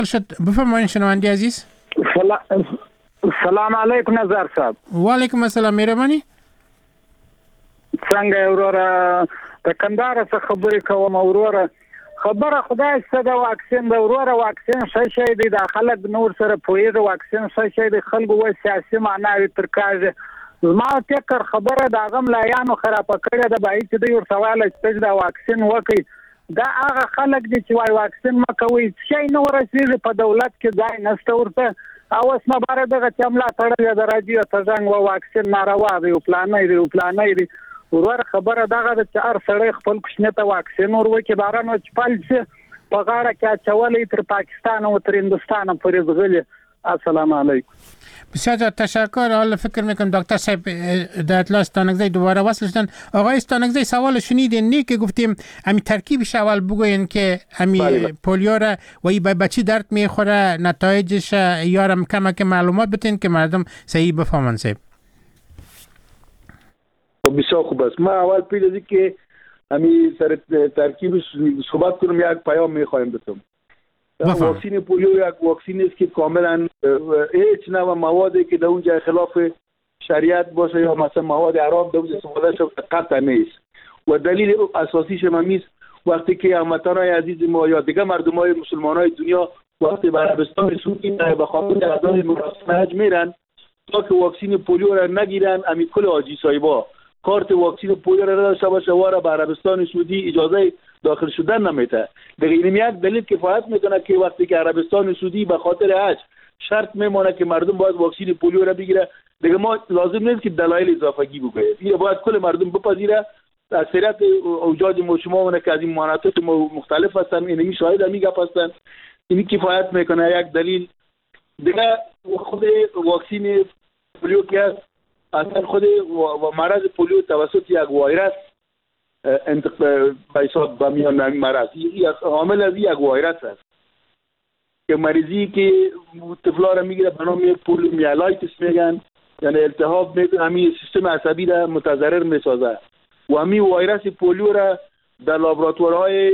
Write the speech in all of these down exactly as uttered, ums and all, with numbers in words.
شد بفرمایید شنونده عزیز. سلام علیکم نظر صاحب. و علیکم السلام مهربانی. څنګه وروره د کندهار څخه خبرې کوم وروره. خبره خدای ستاسو د واکسین د وروره واکسین څه شي دی د خلک نور سره پوهیږي واکسین څه شي دی خلکو و سیاسي معنی ترکاږي. ما فکر خبره دا غم لایانو خراب کړی د بای چې د یو سوال چې د واکسین وکي دا هغه خلک دي چې وای واکسین مکوي شي نو رسېږي په دولت کې ځای نشته ورته او اسمه بار دغه چملا تړلې د راډیو ته څنګه و واکسین ناروا دی او پلانې دی او پلانې دی ور خبره دغه چې هر سړی خپل کوښنه ته واکسین وروکي بارانو چپل چې په غاړه کې چولې تر پاکستان او تر هندستان پورې غلي. السلام علیکم. بسیار تشکر. حالا فکر میکنم دکتر صاحب در اطلاع استانکزی دوباره وصل شدن. آقای استانکزی سوال شنیدین نه که گفتیم همین ترکیبش اول بگوین که همین پولیو را و ای به بچی درد میخوره نتایجش یارم کمک معلومات بتین که مردم صحیح بفهمن. صاحب بسیار خوب است. ما اول پیش از که همین سر ترکیبش صحبت کنم یک پیام میخوایم بتم. واکسین پولیو یک واکسین است که کاملا هیچ نوع موادی که در اونجا خلاف شریعت باشه یا مثلا مواد حرام در اونجا استفاده شده قطع نیست و دلیل اساسیش هم است وقتی که هموطنان عزیز ما یا دیگه مردمای مسلمانای دنیا وقتی به عربستان سعودی به خاطر اعضای مراسم حج میرن تا که واکسین پولیو را نگیرن همین کل حاجی صاحبا کارت واکسین پولیو را نداشته باشه و به عربستان سعودی اجازه داخل شدن نمیده. دیگه این یک دلیل کفایت میکنه که وقتی که عربستان سعودی به خاطر حج شرط میمونه که مردم باید واکسین پولیو را بگیره دیگه ما لازم نیست که دلایل اضافه‌گی بگیم. این باید کل مردم بپذیره. اکثریت اوجاج ما شما ونه که از این مناطق مختلف هستن اینمی شاهد همی گپ هستن. این کفایت میکنه یک دلیل. دیگه خود واکسین پولیو که هست اصلا خود مرض پولیو توسط یک ویروس انتقال بایساد با میان مرض یک عامل از یک ویروس است که مریضی که طفلا را میگیره به نام پولیومیالایتس میگن یعنی التهاب میکنه همین سیستم عصبی را متضرر میسازه و همین ویروس پولیو را در لابراتوارهای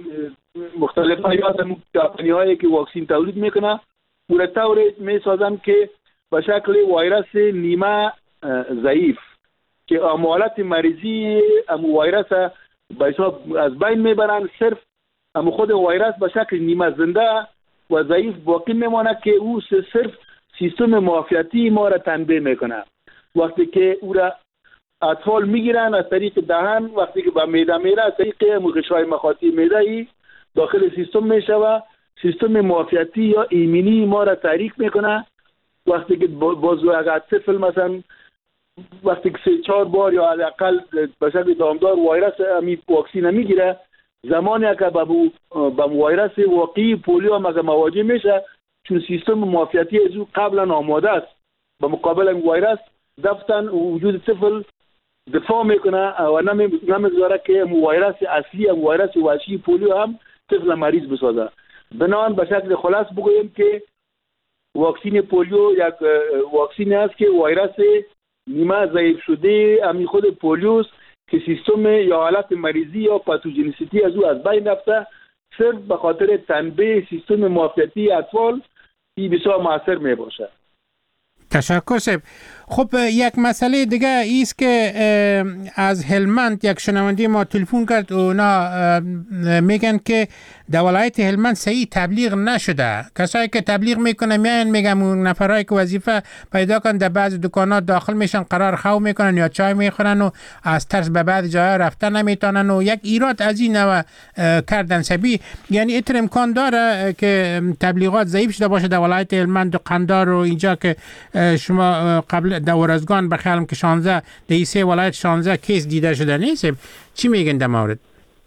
مختلف یا کمپانی‌هایی که واکسین تولید میکنه پورا طور میسازن که به شکل ویروس نیمه ضعیف که عمالت مریضی ام ویروس به حساب از بین میبرن صرف ام خود ویروس به شکل نیمه زنده و ضعیف باقی میمانه که او صرف سیستم معافیتی ما را تنبیه میکنه. وقتی که او را اطفال میگیرن از طریق دهن وقتی که به معده میره از طریق غشای مخاطی معده ای داخل سیستم میشوه سیستم معافیتی یا ایمنی ما را تحریک میکنه. وقتی که بازو اگر طفل مثلا وقتی که سه چهار بار یا حداقل به شکل دامدار ویروس امی واکسین میگیره زمانی که به به ویروس واقعی پولیو هم مواجه میشه چون سیستم معافیتی از او قبلا آماده است به مقابل این ویروس دفتن وجود طفل دفاع میکنه و نمیگذاره که ویروس اصلی هم ویروس وحشی پولیو هم طفل مریض بسازه. بنابراین به شکل خلاص بگویم که واکسین پولیو یک واکسین است که ویروس نیمه ضعیف شده همین خود پولیوس که سیستم یا حالت مریضی یا پاتوژنیسیتی از او از بین رفته صرف به خاطر تنبیه سیستم معافیتی اطفال این بسیار موثر می باشه. تشکر صاحب. خب یک مسئله دیگه ایست که از هلمند یک شنونده ما تلفن کرد و اونا میگن که در ولایت هلمند صحیح تبلیغ نشده. کسایی که تبلیغ میکنن میان میگن اون نفرایی که وظیفه پیدا کردن در بعض دکانات داخل میشن قرار خو میکنن یا چای میخورن و از ترس به بعض جاها رفتن نمیتونن و یک ایراد از این نوع کردن سبی یعنی اتر امکان داره که تبلیغات ضعیف شده باشه در ولایت هلمند و قندار و اینجا که شما قبل دورزگان بخیالم که شانزده دیسه ولایت شانزده کیس دیده شده نیست. چی میگن در مورد؟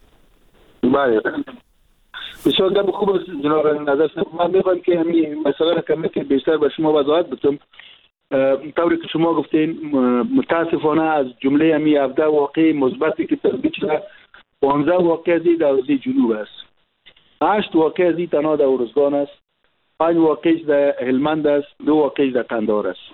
بله بسیار گم خوب است جناب نظر صاحب. من میخوایم که همین مسئله را کمی که بیشتر به شما وضاحت بدم. طوری که شما گفتین متاسفانه از جمله همین هفده واقع مثبتی که تثبیت شده پانزده واقع از در حوزه جنوب است، هشت واقع از تنها در ارزگان است، پنج واقعش در هلمند است، دو واقعش در قندهار است.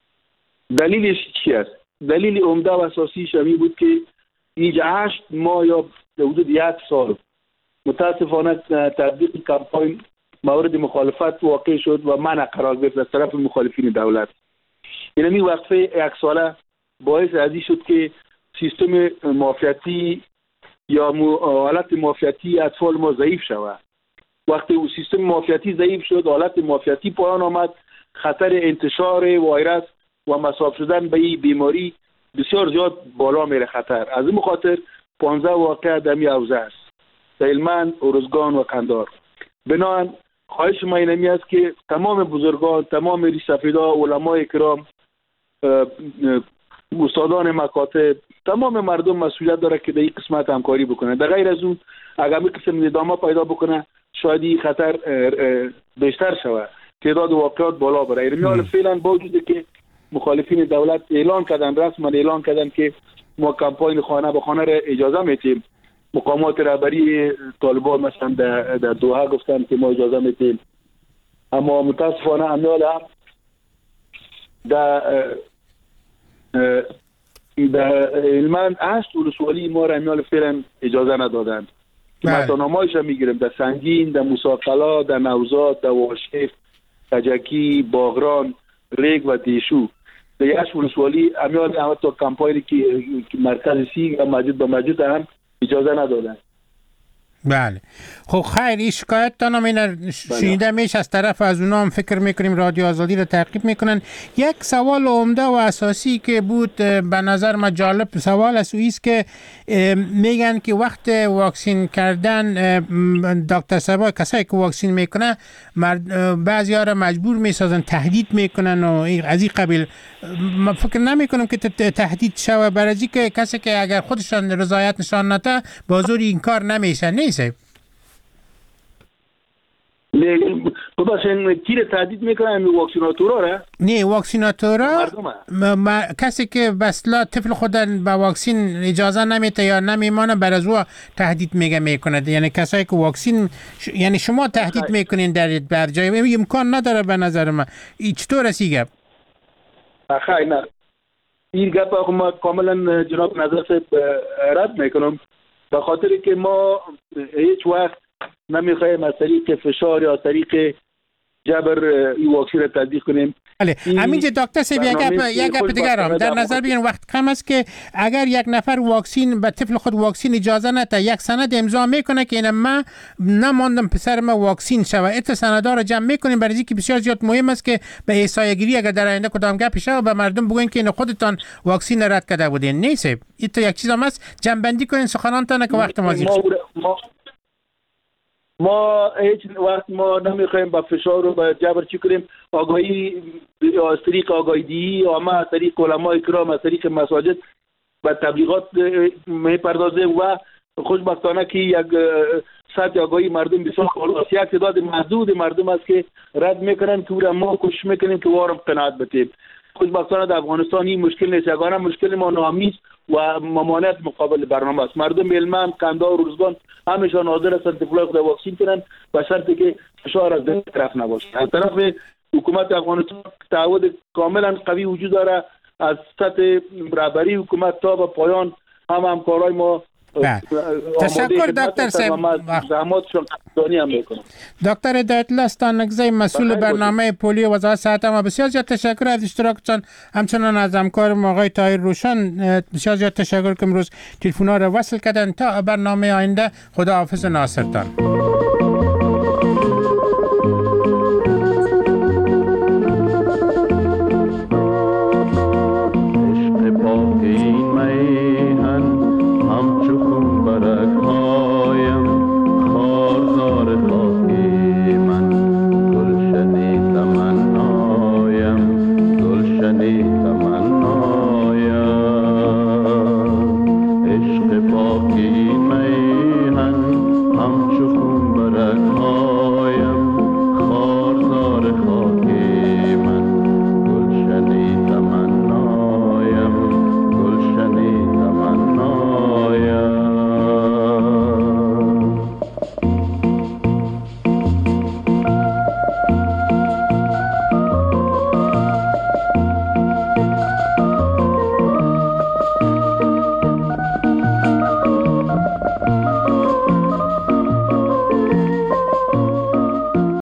دلیلش چی است؟ دلیل عمده و اساسیش همین بود که اینجا هشت ماه یا حدود یک سال متاسفانه تطبیق کمپاین مورد مخالفت واقع شد و منع قرار گرفت از طرف مخالفین دولت. یعنی وقفه یک ساله باعث ازی شد که سیستم معافیتی یا حالت معافیتی اطفال ما ضعیف شود. وقتی او سیستم معافیتی ضعیف شد، حالت معافیتی پایان آمد، خطر انتشار ویروس و مصاب شدن به این بیماری بسیار زیاد بالا میره خطر. از این خاطر پانزده واقعه در می حوزه است، در هلمند، ارزگان و قندار. بنابراین خواهش ما اینمی است که تمام بزرگان، تمام ریشسفیدا، علمای کرام، استادان مکاتب، تمام مردم مسئولیت داره که در این قسمت همکاری بکنه. در غیر از اون اگر می قسم ندامه پیدا بکنه شاید این خطر بیشتر شود، تعداد واقعات بالا بره. ایرمیال فعلا با وجود که مخالفین دولت اعلان کردن، رسما اعلان کردن که ما کمپاین خانه به خانه را اجازه میتیم. مقامات رهبری طالبان مثلا در, در دوحه گفتن که ما اجازه میتیم، اما متاسفانه امیال هم در در هلمند هشت ولسوالی ما را امیال فعلا اجازه ندادن. متنامایش هم میگیریم در سنگین، در موساقلا، در نوزاد، در واشف، کجکی، باغران، ریگ و دیشو. در هشت ولسوالی امیال هم تا کمپاینی که مرکز سی و مجید به مجید هم اجازه ندادن. بله. خب خیر، این شکایت تانم این شنیده میشه از طرف از اونا هم فکر میکنیم رادیو آزادی رو تعقیب میکنن. یک سوال عمده و اساسی که بود به نظر ما جالب سوال است، است که میگن که وقت واکسین کردن دکتر صاحب کسایی که واکسین میکنه بعضی ها را مجبور میسازن، تهدید میکنن و از این قبیل. ما فکر نمیکنم که تهدید شوه، برای که کسی که اگر خودشان رضایت نشان نده بازور این کار نمیشه. نیست ببخشید کی تهدید میکنن؟ واکسیناتورا را؟ نه، واکسیناتورا م... کسی که بسلا طفل خودن با واکسین اجازه نمیده یا نمیمانه بر از او تهدید میگه میکنه. یعنی کسایی که واکسین ش... یعنی شما تهدید خی. میکنین در بر جای امکان نداره به نظر من. این چطور است گپ؟ خیلی نه، این گپ ما کاملا جناب نظر رد میکنم، به خاطر که ما هیچ وقت نمیخوایم از طریق فشار یا از طریق جبر این واکسین را تطبیق کنیم. بله، همینجا دکتر صاحب یک گپ یک گپ دیگر هم در نظر بگیرین. وقت کم است که اگر یک نفر واکسین به طفل خود واکسین اجازه نده، یک سند امضا میکنه که این من نماندم پسر ما واکسین شوه، ات سندا رو جمع میکنیم، برای اینکه بسیار زیاد مهم است که به احصایه گیری اگر در آینده کدام گپ شه به مردم بگوین که این خودتان واکسین رد کرده بودین. نیست این تو یک چیز هم است، جمع بندی کنین سخنانتان که وقت ما زیر ما ما هیچ وقت ما نمیخوایم با فشار و با جبر چی کنیم. آگاهی از طریق آگاهی دی و ما از طریق علمای کرام از طریق مساجد و تبلیغات میپردازیم و خوشبختانه که یک سطح آگاهی مردم بسیار بالا است. یک تعداد محدود مردم است که رد میکنن که او ما کوشش میکنیم که وارم قناعت بدیم. خوشبختانه در افغانستان این مشکل نیست. یگانه مشکل ما ناامیز و ممانعت مقابل برنامه است. مردم هلمند، قندار و ارزگان همیشه حاضر هستند طفلای خود واکسین کنند به شرطی که فشار از دو طرف نباشه. از طرف حکومت افغانستان تعهد کاملا قوی وجود داره، از سطح رهبری حکومت تا به پایان هم همکارای ما. تشکر دکتر صاحب. زحماتشون قدردانی هم میکنم. دکتر هدایت الله استانکزی مسئول برنامه پولیو وزارت صحت ما بسیار زیاد تشکر از اشتراکتان، همچنان از همکار ما آقای طاهر روشن بسیار زیاد تشکر که امروز تلفن‌ها را وصل کردن. تا برنامه آینده خداحافظ ناصرتان.